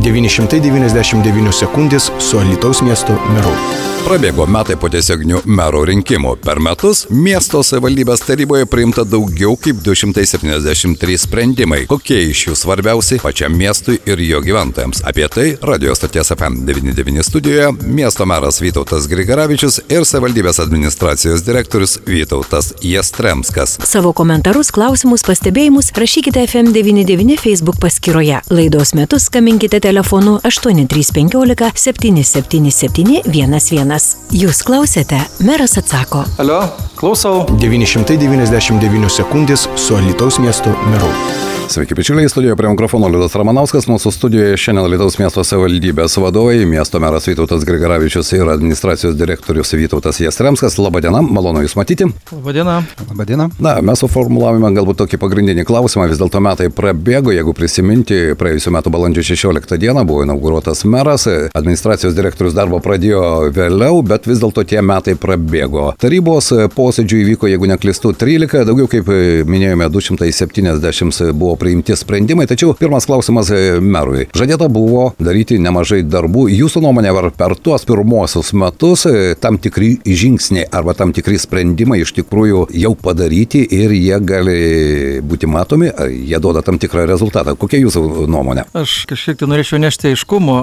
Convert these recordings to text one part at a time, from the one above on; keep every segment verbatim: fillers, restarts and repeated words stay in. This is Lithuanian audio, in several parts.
devyni šimtai devyniasdešimt devynios sekundės su Alytaus miesto meru. Prabėgo metai po tiesioginių mero rinkimų. Per metus miesto savivaldybės taryboje priimta daugiau kaip du šimtai septyniasdešimt trys sprendimai. Kokie iš jų svarbiausi pačiam miestui ir jo gyventojams? Apie tai radio stoties F M devyniasdešimt devyni studijoje miesto meras Vytautas Grigaravičius ir savivaldybės administracijos direktorius Vytautas Jastremskas. Savo komentarus, klausimus, pastebėjimus rašykite F M devyniasdešimt devyni Facebook paskyroje. Laidos metu skambinkite telefonu aštuoni trys penkiolika septyni septyni septyni vienas vienas. Jūs klausėte, meras atsako. Alio, klausau. devyni šimtai devyniasdešimt devynios sekundės su Alytaus miesto meru. Sveiki, bičiuliai, studijoje prie mikrofono Liudas Ramanauskas. Mūsų studijoje šiandien Alytaus miesto savivaldybės vadovai, miesto meras Vytautas Grigaravičius ir administracijos direktorius Vytautas Jastremskas. Labadiena, malonu Jūs matyti. Labadiena. Labadiena. Na, mes suformulavome galbūt tokį pagrindinį klausimą, vis dėlto metai prabėgo, jeigu prisiminti, praėjusiu metu balandžio šešioliktą dieną buvo inauguruotas meras, administracijos direktorius darbo pradėjo vėliau, bet vis dėlto tie metai prabėgo. Tarybos posėdžių įvyko, jeigu neklystu, trylika, daugiau kaip minėjome, du šimtai septyniasdešimt buvo priimti sprendimai, tačiau pirmas klausimas merui. Žadėta buvo daryti nemažai darbų. Jūsų nuomonė, ar per tuos pirmosius metus tam tikri žingsniai arba tam tikri sprendimai iš tikrųjų jau padaryti ir jie gali būti matomi, ar jie duoda tam tikrą rezultatą? Kokia jūsų nuomonė? Aš kažkiek tai norėčiau nešti aiškumo.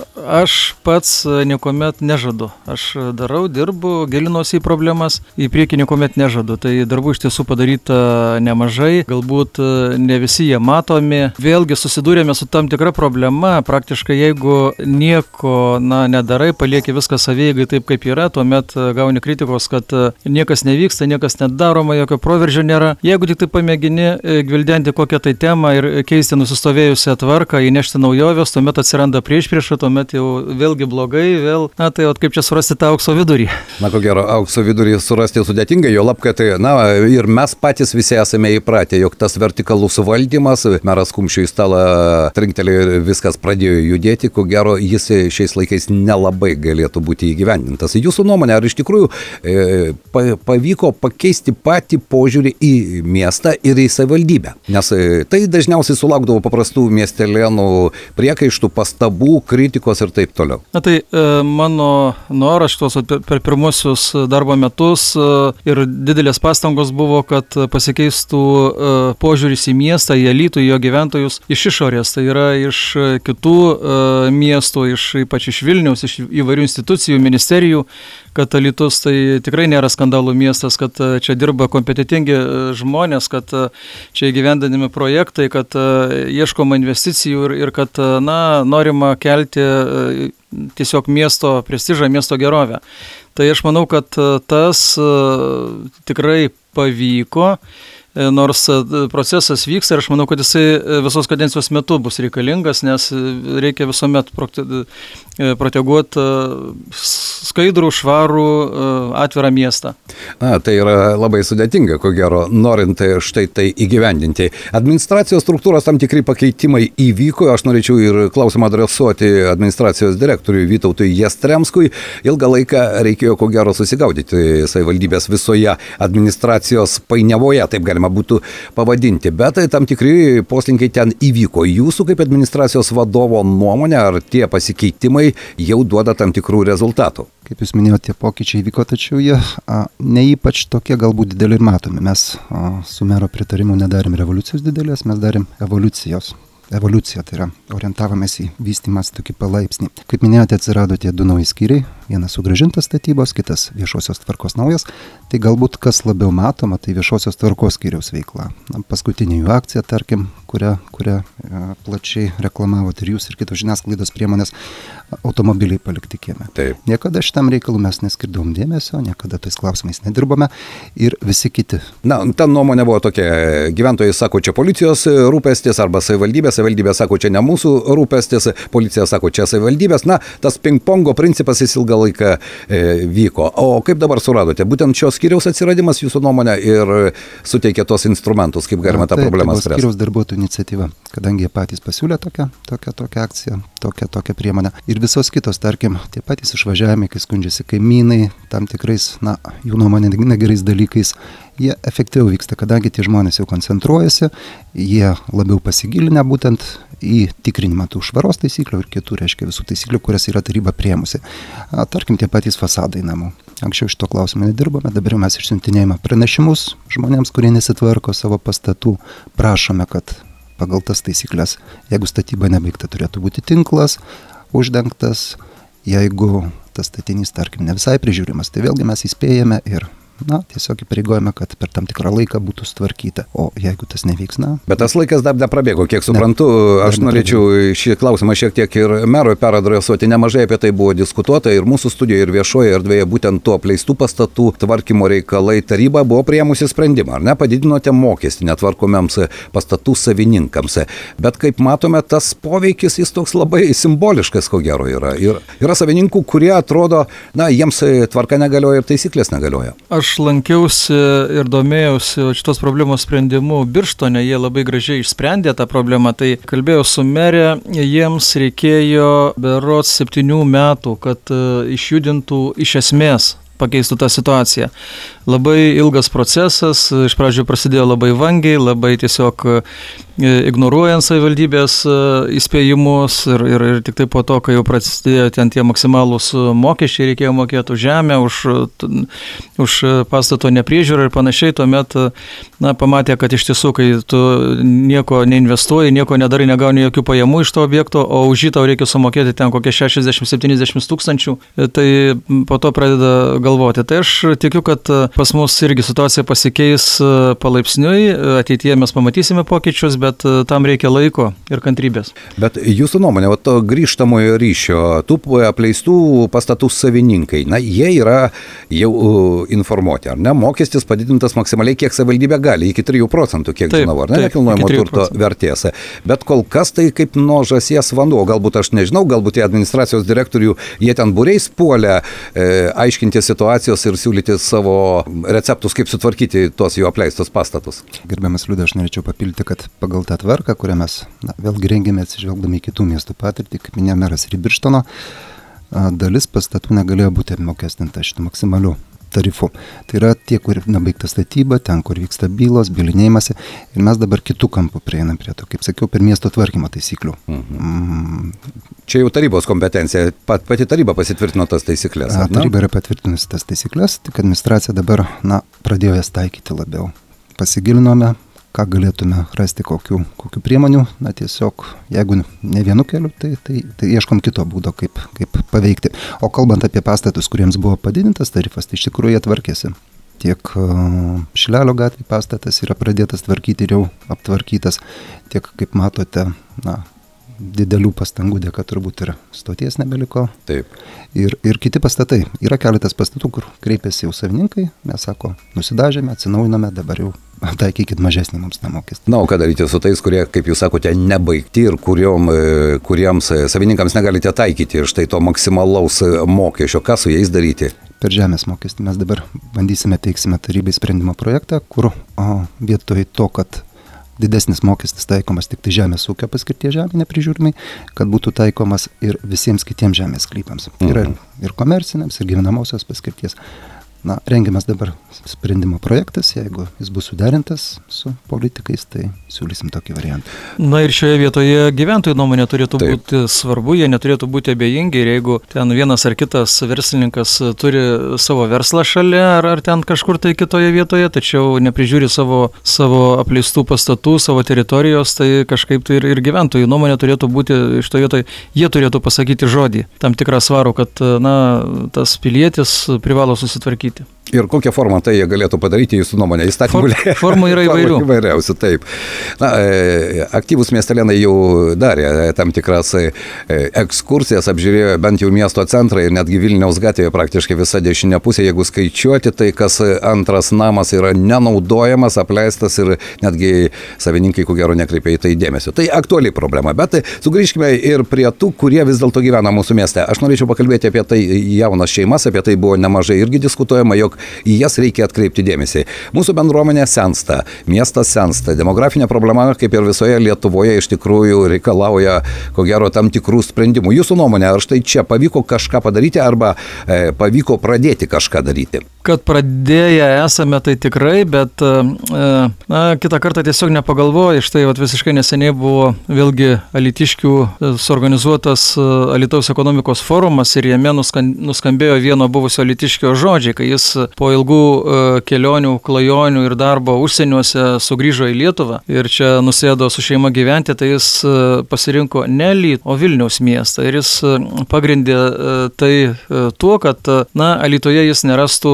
Aš pats niekuomet nežadu. Aš darau, dirbu, gilinuosi į problemas, į priekį niekuomet nežadu. Tai darbų iš tiesų padaryta nemažai, galbūt ne visi jie matomi. Vėlgi susidūrėme su tam tikra problema. Praktiškai jeigu nieko na, nedarai, palieki viską savieigai taip, kaip yra, tuomet gauni kritikos, kad niekas nevyksta, niekas nedaroma, jokio proveržio nėra. Jeigu tik tai pamėgini gvildenti kokią tai temą ir keisti nusistovėjusią tvarką, įnešti naujoves, tuomet atsiranda priešprieša, tuomet jau vėlgi blogai, vėl, na tai kaip čia surasti tą aukso vidurį. Na ko gero, aukso vidurį surasti sudėtingai, jo lab, kad na, ir mes patys visi esame įpratę, jog tas vertikalus valdymas, meras kumščių į stalą trinktelėjo ir viskas pradėjo judėti, ko gero jis šiais laikais nelabai galėtų būti įgyvendintas. Jūsų nuomonė, ar iš tikrųjų e, pavyko pakeisti patį požiūrį į miestą ir į savivaldybę? Nes e, tai dažniausiai sulaukdavo paprastų miestelėnų priekaištų, pastabų, kritikos ir taip toliau. Na tai e, mano noras šitos per, per pirmuosius darbo metus e, ir didelės pastangos buvo, kad pasikeistų e, požiūris į miestą, į Alytų, į jo gyventojus iš išorės, tai yra iš kitų e, miestų, iš, ypač iš Vilniaus, iš įvairių institucijų, ministerijų, kad Alytus tai tikrai nėra skandalų miestas, kad čia dirba kompetitingi žmonės, kad čia įgyvendinami projektai, kad ieškoma investicijų ir, ir kad na, norima kelti tiesiog miesto prestižą, miesto gerovę. Tai aš manau, kad tas tikrai pavyko. Nors procesas vyksta ir aš manau, kad jisai visos kadencijos metu bus reikalingas, nes reikia visuomet proteguoti skaidrų, švarų, atvirą miestą. Na, tai yra labai sudėtinga, ko gero, norint štai tai įgyvendinti. Administracijos struktūros tam tikri pakeitimai įvyko, aš norėčiau ir klausimą adresuoti administracijos direktoriui Vytautui Jastremskui. Ilgą laiką reikėjo, ko gero, susigaudyti savivaldybės visoje administracijos painiavoje, taip galima būtų pavadinti, bet tam tikri poslinkiai ten įvyko. Jūsų kaip administracijos vadovo nuomonė, ar tie pasikeitimai jau duoda tam tikrų rezultatų? Kaip jūs minėjote, tie pokyčiai vyko, tačiau jie a, ne ypač tokie galbūt dideli ir matomi. Mes a, su mero pritarimu nedarėm revoliucijos didelės, mes darėm evoliucijos. Evoliucija, tai yra orientavomės į vystymas tokį palaipsnį. Kaip minėjote, atsirado tie du nauji skyriai, vienas sugrąžintas statybos, kitas viešosios tvarkos naujas. Tai galbūt kas labiau matoma, tai viešosios tvarkos skyriaus veikla. Na, paskutinė jų akcija, tarkim, kurią, kurią e, plačiai reklamavote ir jūs ir kitos žiniasklaidos priemonės, automobiliai palikti kieme. Taip. Niekada šitam reikalų mes neskirdavom dėmesio, niekada tais klausimais nedirbome ir visi kiti. Na, ta nuomonė buvo tokia, gyventojai sako, čia policijos rūpestis arba savivaldybės, savivaldybė sako, čia ne mūsų rūpestis, policija sako, čia savivaldybės. Na, tas ping-pongo principas jis ilgą laiką e, vyko. O kaip dabar suradote? Būtent šios skyriaus atsiradimas jūsų nuomonė ir suteikė tos instrumentus, kaip galima tą tai, problemą tai spręsti. Skyriaus darbuotojų iniciatyva, kadangi jie patys pasiūlė tokią, tokią, tokią akciją, tokią, tokią priemonę. Ir visos kitos, tarkim, tie patys išvažiavimai, kai skundžiasi kaimynai, tam tikrais, na, jų nuomonė negerais dalykais. jie efektyviau vyksta, kadangi tie žmonės jau koncentruojasi, jie labiau pasigilinę būtent į tikrinimą tų švaros taisyklių ir kitų, reiškia visų taisyklių, kurias yra taryba priėmusi. A, tarkim, tie patys fasadai namų. Anksčiau šito klausimo nedirbame, dabar jau mes išsiuntinėjame pranešimus žmonėms, kurie nesitvarko savo pastatų. Prašome, kad pagal tas taisyklės, jeigu statyba nebaigta, turėtų būti tinklas uždengtas, jeigu tas statinys, tarkim, ne visai prižiūrimas, tai vėlgi mes įspėjame ir na, tiesiog įpareigojame, kad per tam tikrą laiką būtų sutvarkyta. O jeigu tas nevyks, na... Bet tas laikas dar neprabėgo, kiek suprantu, ne, aš norėčiau šį klausimą šiek tiek ir merui peradresuoti. Nemažai apie tai buvo diskutuota ir mūsų studijoje, ir viešoje erdvėje, būtent tuo apleistų pastatų tvarkymo reikalai. Taryba buvo priėmusi sprendimą, ar ne, padidinote mokestį netvarkomiems pastatų savininkams. Bet kaip matome, tas poveikis jis toks labai simboliškas, ko gero yra. Ir yra savininkų, kurie atrodo, na, jiems tvarka negalioja ir taisyklės negalioja. Aš Aš lankiausi ir domėjausi šitos problemos sprendimu Birštone, jie labai gražiai išsprendė tą problemą, tai kalbėjau su merė, jiems reikėjo berods septynių metų, kad išjudintų iš esmės, pakeistų tą situaciją. Labai ilgas procesas, iš pradžių prasidėjo labai vangiai, labai tiesiog ignoruojant savivaldybės įspėjimus ir, ir, ir tik tai po to, kai jau prasidėjo ten tie maksimalūs mokesčiai, reikėjo mokėti už žemę, už, už pastato nepriežiūrą ir panašiai, tuomet na, pamatė, kad iš tiesų, kai tu nieko neinvestuoji, nieko nedarai, negauni jokių pajamų iš to objekto, o už jį tau reikia sumokėti ten kokie šešiasdešimt septyniasdešimt tūkstančių, tai po to pradeda galvoti. Tai aš tikiu, kad pas mus irgi situacija pasikeis palaipsniui, ateityje mes pamatysime pokyčius, bet tam reikia laiko ir kantrybės. Bet jūsų nuomonė, va, to grįžtamojo ryšio, tų apleistų pastatų savininkai, na, jie yra jau informuoti, ar ne? Mokestis padidintas maksimaliai, kiek savivaldybė gali, iki trijų procentų, kiek taip, žinau, ar ne, nekilnojamo turto vertės. Bet kol kas tai kaip nuo žąsies vanduo, galbūt aš nežinau, galbūt tie administracijos direktorių, jie ten būriais puolė e, aiškinti situacijos ir siūlyti savo receptus, kaip sutvarkyti tuos jų apleistus pastatus. Gerbiamas Liudas, aš norėčiau papildyti, kad pagal tą tvarką, kurią mes na, vėlgi rengėme atsižvelgdami į kitų miestų patirtį, kaip minėjo meras ir Birštono, dalis pastatų negalėjo būti apmokestinta šitų maksimalių tarifų. Tai yra tie, kur nebaigta statyba, ten, kur vyksta bylos, bylinėjimasi. Ir mes dabar kitų kampų prieinam prie to, kaip sakiau, per miesto tvarkymo taisyklių. Mhm. Mm. Čia jau tarybos kompetencija, pat, pati taryba pasitvirtino tas taisyklės. A, taryba yra patvirtinusi tas taisyklės, tik administracija dabar na, pradėjo jas taikyti labiau. Pasigilinome, ką galėtume rasti, kokių, kokių priemonių, na tiesiog, jeigu ne vienu keliu, tai, tai, tai ieškom kito būdo, kaip, kaip paveikti. O kalbant apie pastatus, kuriems buvo padidintas tarifas, tai iš tikrųjų jie tvarkėsi. Tiek uh, Šilelio gatvė pastatas yra pradėtas tvarkyti ir jau aptvarkytas, tiek, kaip matote, na, didelių pastangų dėka turbūt ir stoties nebeliko. Taip. Ir, ir kiti pastatai. Yra keletas pastatų, kur kreipiasi jau savininkai, mes sako, nusidažėme, atsinaujiname, dabar jau taikykit mažesnį mums nemokestį. Na, o ką daryti su tais, kurie, kaip jūs sakote, nebaigti ir kuriom, kuriems savininkams negalite taikyti ir štai to maksimalaus mokesčio, ką su jais daryti? Per žemės mokestį mes dabar bandysime, teiksime tarybai sprendimo projektą, kur o, vietoj to, kad didesnis mokestis taikomas tik tai žemės ūkio paskirties žemė neprižiūrimai, kad būtų taikomas ir visiems kitiems žemės sklypams. Tai yra ir komerciniams, ir gyvenamosios paskirties. Na, rengiamas dabar sprendimo projektas, jeigu jis bus suderintas su politikais, tai siūlysim tokį variantą. Na ir šioje vietoje gyventojų nuomonė turėtų Taip. būti svarbu, jie neturėtų būti abejingi ir jeigu ten vienas ar kitas verslininkas turi savo verslą šalia ar, ar ten kažkur tai kitoje vietoje, tačiau neprižiūri savo, savo apleistų pastatų, savo teritorijos, tai kažkaip tai ir, ir gyventojų nuomonė turėtų būti iš to vietoje, jie turėtų pasakyti žodį, tam tikrą svarų, kad na, tas pilietis privalo susitvarkyti. Ir kokią formą tai jie galėtų padaryti, jūsų nuomonė, įstatymų? For, formų yra įvairių. Įvairiausių, taip. Na, e, aktyvūs miestelėnai jau darė tam tikras e, ekskursijas, apžiūrėjo bent jau miesto centrą ir netgi Vilniaus gatvėje praktiškai visa dešinė pusė, jeigu skaičiuoti, tai kas antras namas yra nenaudojamas, apleistas ir netgi savininkai, ko gero, nekreipia į tai dėmesio. Tai aktuali problema, bet sugrįžkime ir prie tų, kurie vis dėlto gyvena mūsų mieste. Aš norėčiau pakalbėti apie tai jaunas šeimas, apie tai buvo nemažai irgi diskutuojama, jog į jas reikia atkreipti dėmesį. Mūsų bendruomenė sensta, miestas sensta, demografinė problema, kaip ir visoje Lietuvoje, iš tikrųjų reikalauja, ko gero, tam tikrų sprendimų. Jūsų nuomonė, ar štai čia pavyko kažką padaryti arba e, pavyko pradėti kažką daryti? kad pradėję esame, tai tikrai, bet na, kitą kartą tiesiog nepagalvoju. Štai vat, visiškai neseniai buvo vėlgi alytiškių suorganizuotas Alytaus ekonomikos forumas ir jame nuskambėjo vieno buvusio alytiškio žodžiai, kai jis po ilgų kelionių, klajonių ir darbo užsieniuose sugrįžo į Lietuvą ir čia nusėdo su šeima gyventi, tai jis pasirinko ne Alytų, o Vilniaus miestą ir jis pagrindė tai tuo, kad na, Alytuje jis nerastų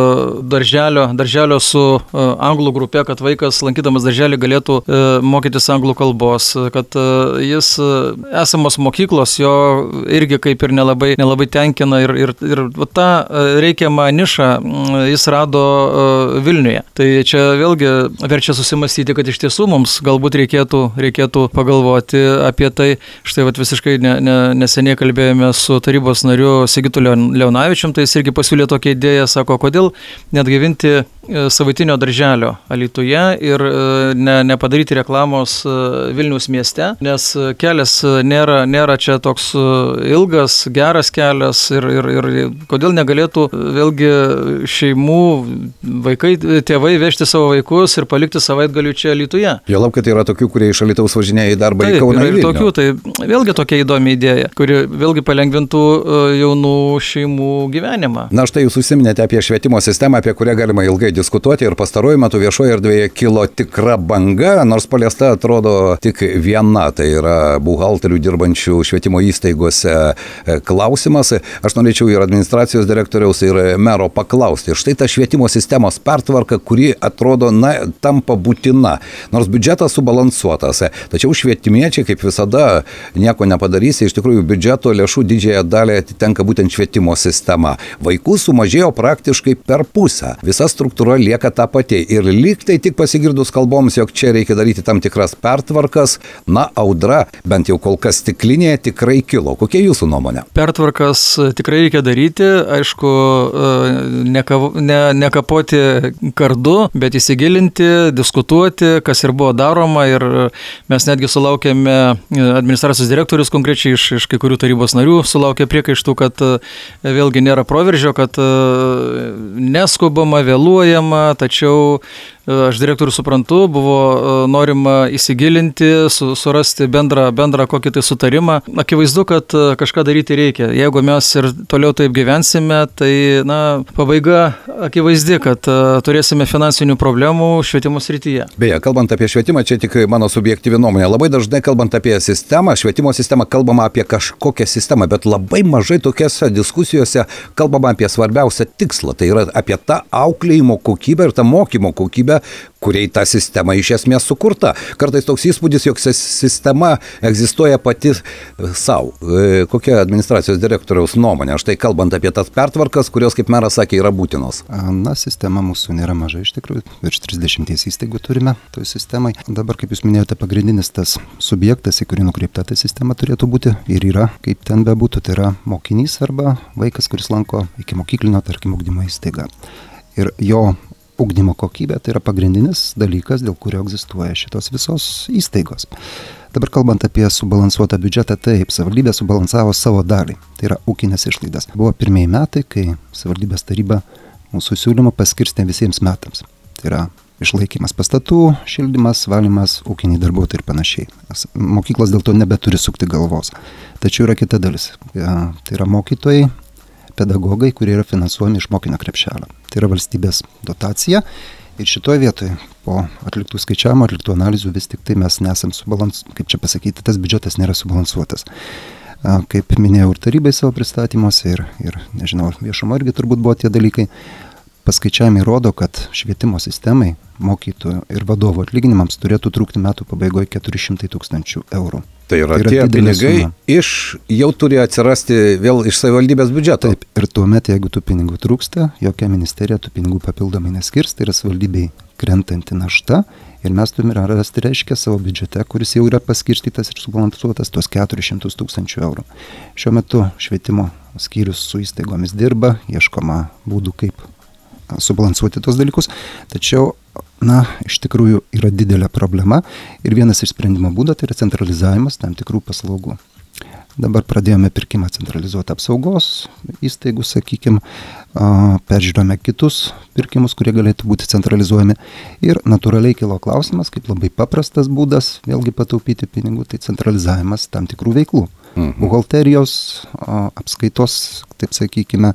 darželio, darželio su anglų grupe, kad vaikas lankydamas darželį galėtų mokytis anglų kalbos, kad jis esamos mokyklos jo irgi kaip ir nelabai, nelabai tenkina ir, ir, ir tą reikiamą nišą jis rado Vilniuje. Tai čia vėlgi verčia susimastyti, kad iš tiesų mums galbūt reikėtų, reikėtų pagalvoti apie tai. Štai vat, visiškai ne, ne, neseniai kalbėjome su tarybos nariu Sigitu Leonavičium, tai jis irgi pasiūlė tokią idėją, sako, kodėl neatgaivinti savaitinio darželio Alytuje ir ne, nepadaryti reklamos Vilniaus mieste, nes kelias nėra, nėra čia toks ilgas, geras kelias ir, ir, ir kodėl negalėtų vėlgi šeimų vaikai, tėvai vežti savo vaikus ir palikti savaitgalių čia Alytuje. Jo lab, kad yra tokių, kurie iš Alytaus važinėja į darbą į Kauną ir Vilnių. Tokių, tai vėlgi tokia įdomi idėja, kuri vėlgi palengvintų jaunų šeimų gyvenimą. Na štai jūs užsiminėte apie švietimo sistemą, apie kurią galima ilgai diskutuoti ir pastaruoju metu viešoje erdvėje kilo tikra banga, nors paliesta atrodo tik viena, tai yra buhalterių dirbančių švietimo įstaigose klausimas. Aš norėčiau ir administracijos direktoriaus, ir mero paklausti. Štai ta švietimo sistemos pertvarka, kuri atrodo, na, tampa būtina, nors biudžetas subalansuotas. Tačiau švietimiečiai, kaip visada, nieko nepadarysi, iš tikrųjų biudžeto lėšų didžiąją dalį atitenka būtent švietimo sistema. Vaikų sumažėjo praktiškai per pusę. Visa struktūra lieka ta pati ir lyg tai tik pasigirdus kalboms, jog čia reikia daryti tam tikras pertvarkas, na, audra, bent jau kol kas stiklinėje, tikrai kilo. Kokia jūsų nuomonė? Pertvarkas tikrai reikia daryti, aišku, nekav, ne, nekapoti kardu, bet įsigilinti, diskutuoti, kas ir buvo daroma ir mes netgi sulaukėme, administracijos direktorius konkrečiai iš, iš kai kurių tarybos narių sulaukė priekaištų, kad vėlgi nėra proveržio, kad neskubama, vėluojama, tačiau aš direktorių suprantu, buvo norima įsigilinti, su, surasti bendrą, bendrą kokį tai sutarimą. Akivaizdu, kad kažką daryti reikia. Jeigu mes ir toliau taip gyvensime, tai na, pabaiga akivaizdi, kad turėsime finansinių problemų švietimo srityje. Beje, kalbant apie švietimą, čia tik mano subjektyvi nuomonė. Labai dažnai kalbant apie sistemą, švietimo sistemą, kalbama apie kažkokią sistemą, bet labai mažai tokiose diskusijose kalbama apie svarbiausią tikslą. Tai yra apie tą auklėjimo kokybę ir tą mokymo kokybę, kuriai ta sistema iš esmės sukurta. Kartais toks įspūdis, jog sistema egzistuoja pati savo. Kokia administracijos direktoriaus nuomonė? Štai kalbant apie tas pertvarkas, kurios, kaip meras sakė, yra būtinos. Na, sistema mūsų nėra maža iš tikrųjų. Virš trisdešimties įstaigų turime toj sistemai. Dabar, kaip jūs minėjote, pagrindinis tas subjektas, į kurį nukreipta ta sistema turėtų būti ir yra, kaip ten bebūtų, tai yra mokinys arba vaikas, kuris lanko iki mokyklinio, tarkim, ugdymo įstaigą. Ir jo ugdymo kokybė tai yra pagrindinis dalykas, dėl kurio egzistuoja šitos visos įstaigos. Dabar kalbant apie subalansuotą biudžetą, taip, savivaldybė subalansavo savo dalį, tai yra ūkinės išlaidas. Buvo pirmieji metai, kai savivaldybės taryba mūsų siūlymą paskirstė visiems metams. Tai yra išlaikymas pastatų, šildymas, valymas, ūkiniai darbuotojai ir panašiai. Mokyklos dėl to nebeturi sukti galvos. Tačiau yra kita dalis, tai yra mokytojai, pedagogai, kurie yra finansuojami iš mokinio krepšelio. Tai yra valstybės dotacija ir šitoje vietoje po atliktų skaičiavimų, atliktų analizų vis tik tai mes nesam subalansuoti, kaip čia pasakyti, tas biudžetas nėra subalansuotas. Kaip minėjau ir tarybai savo pristatymuose ir, ir nežinau, viešumo irgi turbūt buvo tie dalykai, paskaičiavimai rodo, kad švietimo sistemai, mokytojų ir vadovų atlyginimams turėtų trūkti metų pabaigoje keturi šimtai tūkstančių eurų. Tai yra, tai yra tie pinigai suma. Iš jau turi atsirasti vėl iš savivaldybės biudžeto. Taip, ir tuomet, jeigu tų pinigų trūksta, jokia ministerija tų pinigų papildomai neskirs, tai yra savivaldybei krentanti našta ir mes turime rasti, reiškia, savo biudžete, kuris jau yra paskirstytas ir subalansuotas tuos keturis šimtus tūkstančių eurų. Šiuo metu švietimo skyrius su įstaigomis dirba, ieškoma būdų, kaip subalansuoti tos dalykus, tačiau, na, iš tikrųjų yra didelė problema ir vienas iš sprendimo būdų tai yra centralizavimas tam tikrų paslaugų. dabar pradėjome pirkimą centralizuotą apsaugos įstaigų, sakykime, peržiūrėjome kitus pirkimus, kurie galėtų būti centralizuojami. Ir natūraliai kilo klausimas, kaip labai paprastas būdas vėlgi pataupyti pinigų, tai centralizavimas tam tikrų veiklų. Mhm. Buhalterijos, apskaitos, taip sakykime,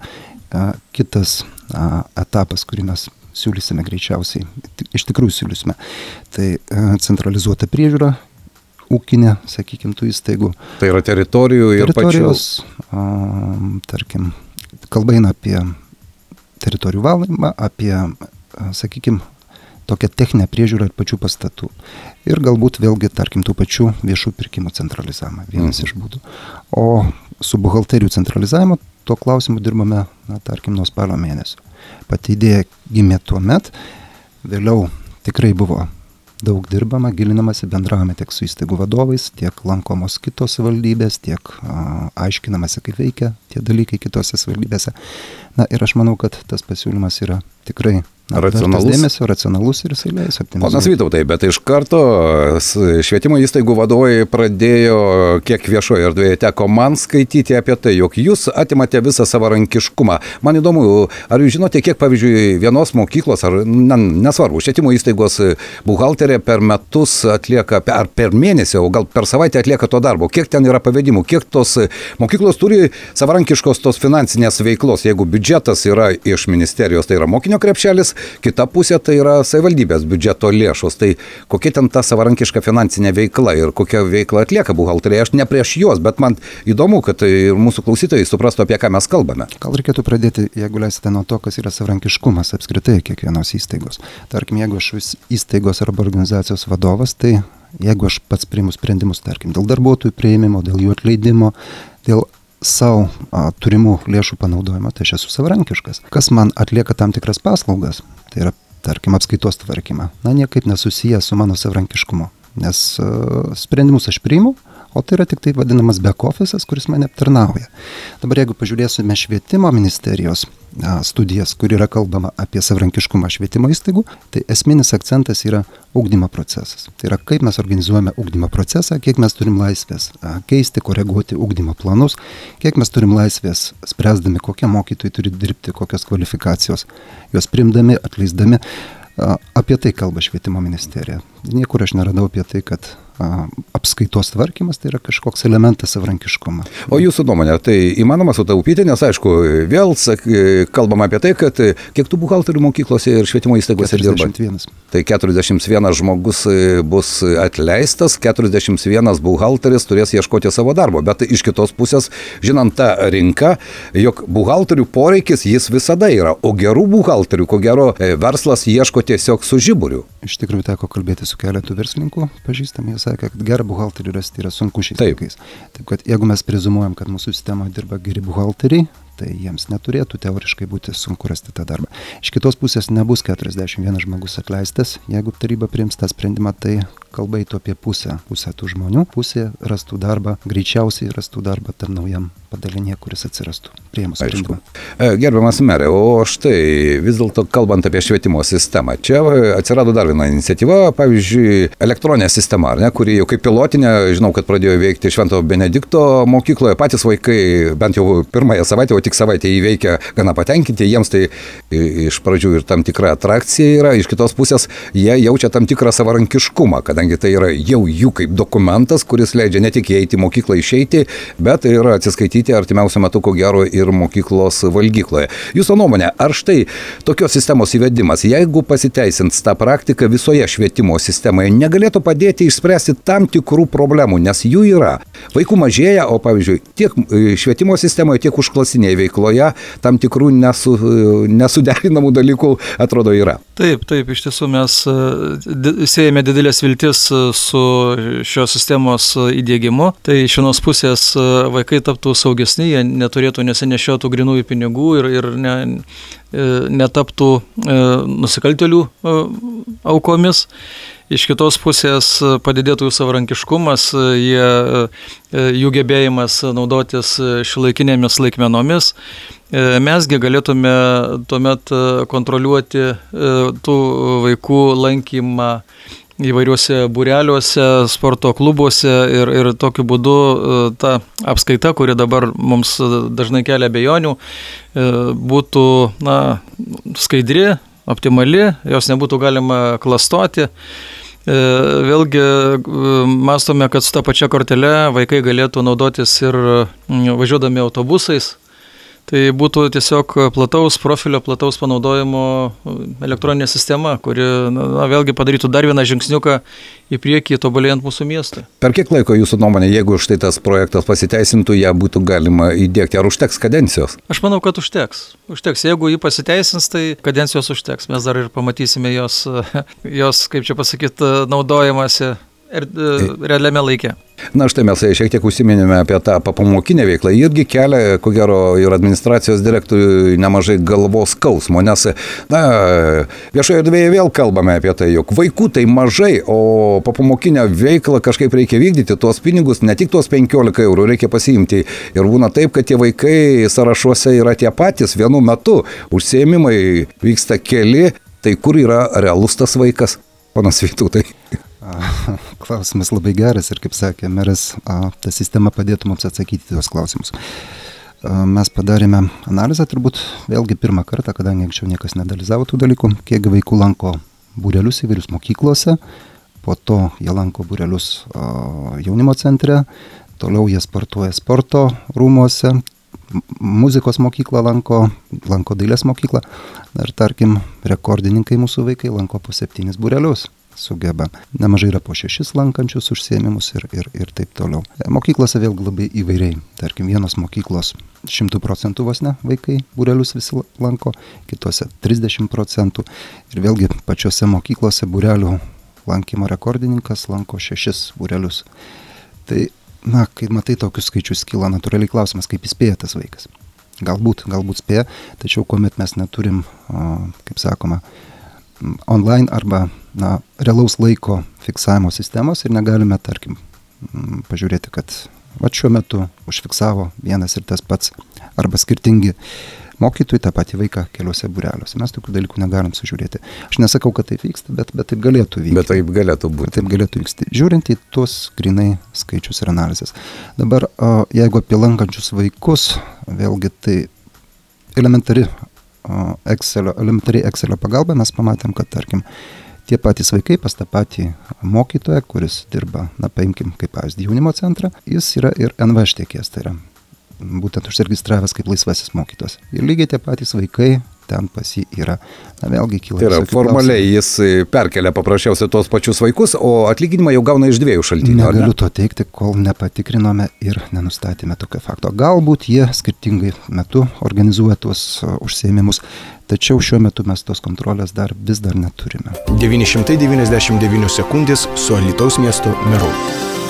kitas etapas, kurį mes siūlysime greičiausiai, iš tikrųjų siūlysime, tai centralizuota priežiūra, ūkinė, sakykime, tų įstaigų. Tai yra teritorijų ir teritorijos, a, tarkim, kalba eina apie teritorijų valymą, apie, sakykime, tokią techninę priežiūrą ir pačių pastatų. Ir galbūt vėlgi, tarkim, tų pačių viešų pirkimų centralizavimą, vienas mm. iš būdų. O su buhalterijų centralizavimu tuo klausimu dirbame, na, tarkim, nuo spalio mėnesio. Pati idėja gimė tuo met, vėliau tikrai buvo daug dirbama, gilinamasi, bendravome tiek su įstaigų vadovais, tiek lankomos kitos valdybės, tiek a, aiškinamasi, kaip veikia tie dalykai kitose valdybėse. Na ir aš manau, kad tas pasiūlymas yra tikrai na, racionalus dėmesio, racionalus ir jisai leis optimizuoti. Ponas Vytautai, bet iš karto švietimo įstaigų vadovai pradėjo, kiek viešoje erdvėje teko man skaityti apie tai, jog jūs atimate visą savarankiškumą. Man įdomu, ar jūs žinote, kiek, pavyzdžiui, vienos mokyklos, ar ne, nesvarbu, švietimo įstaigos buhalterė per metus atlieka, ar per mėnesį, o gal per savaitę atlieka to darbo, kiek ten yra pavedimų, kiek tos mokyklos turi savarankiškos tos finansinės veiklos, jeigu biudžetas yra iš ministerijos, tai yra mokinio krepšelis, kita pusė tai yra savivaldybės biudžeto lėšos. Tai kokia ten ta savarankiška finansinė veikla ir kokia veikla atlieka buhalteriai. Aš ne prieš juos, bet man įdomu, kad ir mūsų klausytojai suprastų, apie ką mes kalbame. Gal reikėtų pradėti, jeigu leisite, nuo to, kas yra savarankiškumas apskritai kiekvienos įstaigos. Tarkim, jeigu aš įstaigos arba organizacijos vadovas, tai jeigu aš pats priimu sprendimus, tarkim, dėl darbuotojų priėmimo, dėl jų atleidimo, dėl savo a, turimų lėšų panaudojimo, tai aš esu savarankiškas. Kas man atlieka tam tikras paslaugas, tai yra, tarkim, apskaitos tvarkymą, na, niekaip nesusijęs su mano savarankiškumu, nes a, sprendimus aš priimu, o tai yra tik tai vadinamas back office'as, kuris mane aptarnauja. Dabar jeigu pažiūrėsime švietimo ministerijos a, studijas, kur yra kalbama apie savarankiškumą švietimo įstaigų, tai esminis akcentas yra ugdymo procesas. Tai yra, kaip mes organizuojame ugdymo procesą, kiek mes turim laisvės a, keisti, koreguoti ugdymo planus, kiek mes turim laisvės spręsdami, kokie mokytojai turi dirbti, kokios kvalifikacijos, juos priimdami, atleisdami. A, apie tai kalba švietimo ministerija. Niekur aš neradau apie tai, kad a, apskaitos tvarkymas tai yra kažkoks elementas savarankiškumo. O jūsų nuomonė, tai įmanoma sutaupyti, nes aišku, vėl sak, kalbama apie tai, kad kiek tų buhalterių mokyklose ir švietimo įstaigose dirba? keturiasdešimt vienas. Tai keturiasdešimt vienas žmogus bus atleistas, keturiasdešimt vienas buhalteris turės ieškoti savo darbo, bet iš kitos pusės, žinant tą rinką, jog buhalterių poreikis jis visada yra, o gerų buhalterių, ko gero, verslas ieško tiesiog su žiburiu. Iš tikrųjų teko kalbėti su keletu verslininkų pažįstami, jie sakė, kad gerą buhalterį rasti yra sunku šiais laikais. Taip, kad jeigu mes prezumuojam, kad mūsų sistemoje dirba geri buhalteriai, tai jiems neturėtų teoriškai būti sunku rasti tą darbą. Iš kitos pusės nebus keturiasdešimt vienas žmogus atleistas, jeigu taryba priims tą sprendimą, tai kalba eitų apie pusę, pusę tų žmonių, pusė rastų darbą, greičiausiai rastų darbą tam naujam padalinėje, kuris atsirastų priėmus sprendimą. Gerbiamas merė, o štai vis dėlto kalbant apie švietimo sistemą, čia atsirado dar viena iniciatyva, pavyzdžiui, elektroninė sistema, ar ne, kuri jau kaip pilotinė, žinau, kad pradėjo veikti Švento Benedikto mokykloje, patys vaikai bent jau pirmąją savaitę, o tik savaitę įveikia gana patenkinti, jiems tai iš pradžių ir tam tikra atrakcija yra, iš kitos pusės jie jaučia tam tikrą savarankiškumą, kadangi tai yra jau jų kaip dokumentas, kuris leidžia ne tik įeiti į mokyklą, išeiti, bet ir atsiskaityti artimiausiu metu, ko gero, ir mokyklos valgykloje. Jūsų nuomonė, ar štai tokios sistemos įvedimas, jeigu pasiteisins tą praktiką visoje švietimo sistemoje, negalėtų padėti išspręsti tam tikrų problemų, nes jų yra. Vaikų mažėja, o pavyzdžiui, tiek švietimo sistemoje, tiek užklasinėje veikloje tam tikrų nesu, nesuderinamų dalykų atrodo yra. Taip, taip, iš tiesų mes siejame didelės viltis su šios sistemos įdiegimu. Tai iš vienos pusės vaikai taptų saugesni, jie neturėtų nesinešiotų grinųjų pinigų ir, ir ne, netaptų nusikaltėlių aukomis. Iš kitos pusės padidėtų jų savarankiškumas, jie, jų gebėjimas naudotis šiuolaikinėmis laikmenomis. Mesgi galėtume tuomet kontroliuoti tų vaikų lankymą įvairiuose būreliuose, sporto klubuose ir, ir tokiu būdu ta apskaita, kuri dabar mums dažnai kelia abejonių, būtų na, skaidri, optimali, jos nebūtų galima klastoti. Vėlgi mąstome, kad su ta pačia kortele vaikai galėtų naudotis ir važiuodami autobusais. Tai būtų tiesiog plataus profilio, plataus panaudojimo elektroninė sistema, kuri na, vėlgi padarytų dar vieną žingsniuką į priekį, tobulėjant mūsų miestą. Per kiek laiko jūsų nuomonė, jeigu štai tas projektas pasiteisintų, ją būtų galima įdėkti? Ar užteks kadencijos? Aš manau, kad užteks. Užteks. Jeigu jį pasiteisins, tai kadencijos užteks. Mes dar ir pamatysime jos, jos kaip čia pasakyti, naudojimąsi realiame laike. Na štai mes šiek tiek užsiminėme apie tą papamokinę veiklą. Irgi kelia, ko gero, ir administracijos direktoriui nemažai galvos skausmo, nes na, viešoje erdvėje vėl kalbame apie tai, jog vaikų tai mažai, o papamokinę veiklą kažkaip reikia vykdyti, tuos pinigus, ne tik tuos penkiolika eurų reikia pasiimti. Ir būna taip, kad tie vaikai sąrašuose yra tie patys vienu metu, užsiėmimai vyksta keli, tai kur yra realus tas vaikas? Ponas Vytautai. Klausimas labai geras ir, kaip sakė meras, ta sistema padėtų mums atsakyti tuos klausimus. Mes padarėme analizę, turbūt vėlgi pirmą kartą, kadangi anksčiau niekas nedalyvavo tų dalykų, kiek vaikų lanko būrelius įvairius mokyklose, po to jie lanko būrelius jaunimo centre, toliau jie sportuoja sporto rūmuose, muzikos mokyklą lanko, lanko dailės mokyklą, ir tarkim, rekordininkai mūsų vaikai lanko po septynis būrelius. Sugeba. Nemažai yra po šešis lankančius užsiėmimus ir, ir, ir taip toliau. Mokyklose vėlgi labai įvairiai. Tarkim, vienos mokyklos šimtų procentų vos ne vaikai būrelius visi lanko, kitose trisdešimt procentų. Ir vėlgi pačiose mokyklose būrelių lankymo rekordininkas lanko šešis būrelius. Tai, na, kai matai tokius skaičius, kyla natūraliai klausimas, kaip įspėja tas vaikas. Galbūt, galbūt spėja, tačiau kuomet mes neturim, kaip sakoma, online arba na, realaus laiko fiksavimo sistemos ir negalime, tarkim, pažiūrėti, kad va šiuo metu užfiksavo vienas ir tas pats arba skirtingi mokytojai tą patį vaiką keliuose būreliuose. Mes tokių dalykų negalim sužiūrėti. Aš nesakau, kad taip vyksta, bet, bet taip galėtų vykti. Bet taip galėtų būti. Taip galėtų vykti. Žiūrint į tuos grinai skaičius ir analizės. Dabar, jeigu apie lankančius vaikus, vėlgi tai elementari Excelio, elementariai Excelio pagalba mes pamatėm, kad, tarkim, tie patys vaikai pas tą patį mokytoją, kuris dirba, na, paimkim, kaip pavyzdį jaunimo centrą, jis yra ir N V Š tiekėjas, tai yra būtent užsiregistravęs kaip laisvasis mokytojas. Ir lygiai tie patys vaikai ten pas jį yra. Na, vėlgi kyla. Tai yra, formaliai jis perkelia paprasčiausiai tos pačius vaikus, o atlyginimą jau gauna iš dviejų šaltinių. Negaliu to teikti, kol nepatikrinome ir nenustatėme tokio fakto. Galbūt jie skirtingai metu organizuoja tuos užsiėmimus, tačiau šiuo metu mes tos kontrolės dar vis dar neturime. devyni šimtai devyniasdešimt devynios sekundės su Alytaus miesto meru.